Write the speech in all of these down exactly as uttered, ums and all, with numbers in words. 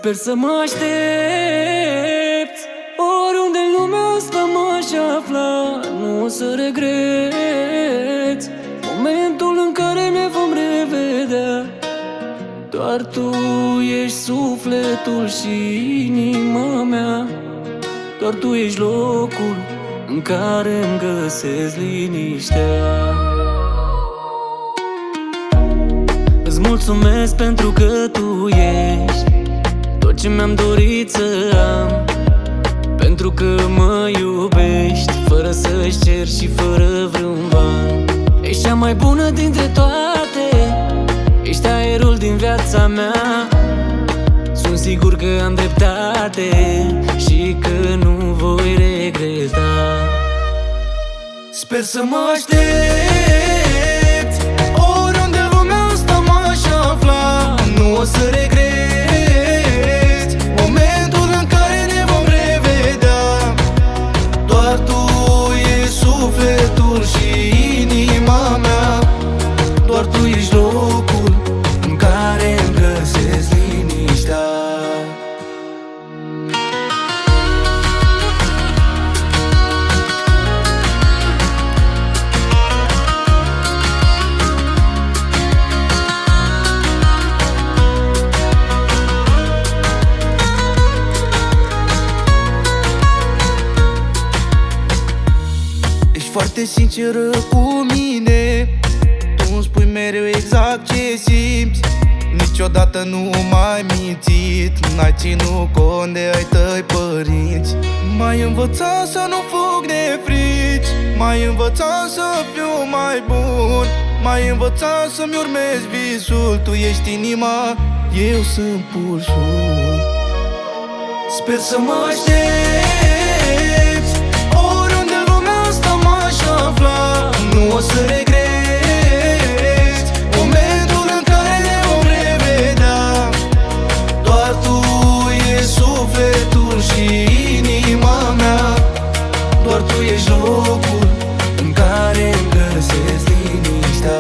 Sper să mă aștepți, oriunde în lumea asta m-aș afla, nu o să regreți momentul în care ne vom revedea. Doar tu ești sufletul și inima mea, doar tu ești locul în care îmi găsesc liniștea. Îți mulțumesc pentru că tu ești tot ce mi-am dorit să am, pentru că mă iubești fără să-și cer și fără vreun ban. Ești cea mai bună dintre toate, ești aerul din viața mea. Sunt sigur că am dreptate și că nu voi regreta. Sper să mă aștepți, oriunde în lumea asta m-aș afla, nu o să regreți momentul în care ne vom revedea. Doar tu ești sufletul și inima mea, doar tu ești locul în care îmi găsesc liniștea. Foarte sinceră cu mine, tu îmi spui mereu exact ce simți. Niciodată nu m-ai mințit, n-ai ținut cont de ai tăi părinți. M-ai învățat să nu fug de frici, m-ai învățat să fiu mai bun, m-ai învățat să-mi urmez visul. Tu ești inima, eu sunt pulsul. Sper să mă aștepți, oriunde în lumea asta m-aș afla, nu o să regreți momentul în care ne vom revedea. Doar tu ești sufletul și inima mea, doar tu ești locul în care îmi găsesc liniștea.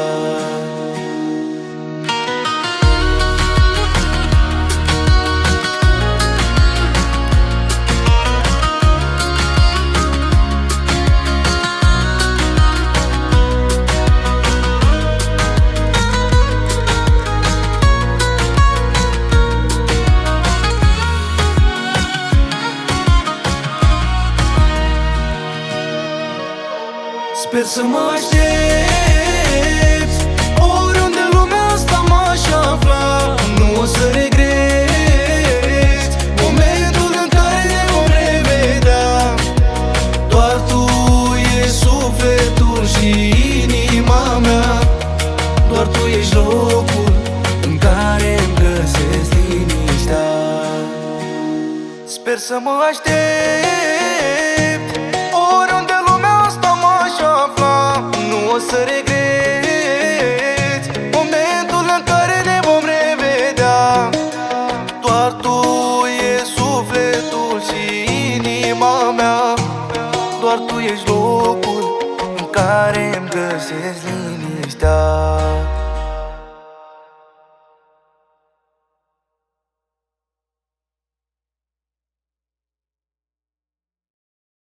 Sper să mă aștepți, oriunde în lumea asta m-aș afla, nu o să regreți momentul în care ne vom revedea. Doar tu ești sufletul și inima mea, doar tu ești locul în care îmi găsesc liniștea. Sper să mă aștept, oriunde în lumea asta m-aș afla, nu o să regreți momentul în care ne vom revedea. Doar tu ești sufletul și inima mea, doar tu ești locul în care îmi găsesc liniștea.